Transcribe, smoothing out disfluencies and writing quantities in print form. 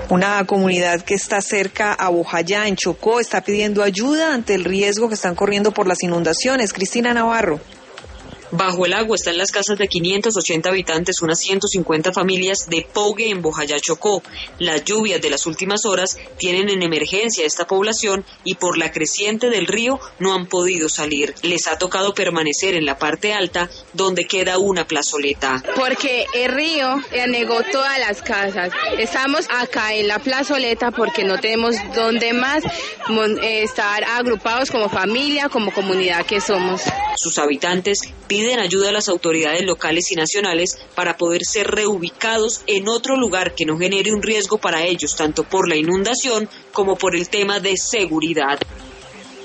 Una comunidad que está cerca a Bojayá, en Chocó, está pidiendo ayuda ante el riesgo que están corriendo por las inundaciones. Cristina Navarro. Bajo el agua están las casas de 580 habitantes, unas 150 familias de Pogue en Bojayá, Chocó. Las lluvias de las últimas horas tienen en emergencia a esta población y por la creciente del río no han podido salir. Les ha tocado permanecer en la parte alta donde queda una plazoleta. Porque el río anegó todas las casas. Estamos acá en la plazoleta porque no tenemos dónde más estar agrupados como familia, como comunidad que somos. Sus habitantes piden ayuda a las autoridades locales y nacionales para poder ser reubicados en otro lugar que no genere un riesgo para ellos, tanto por la inundación como por el tema de seguridad.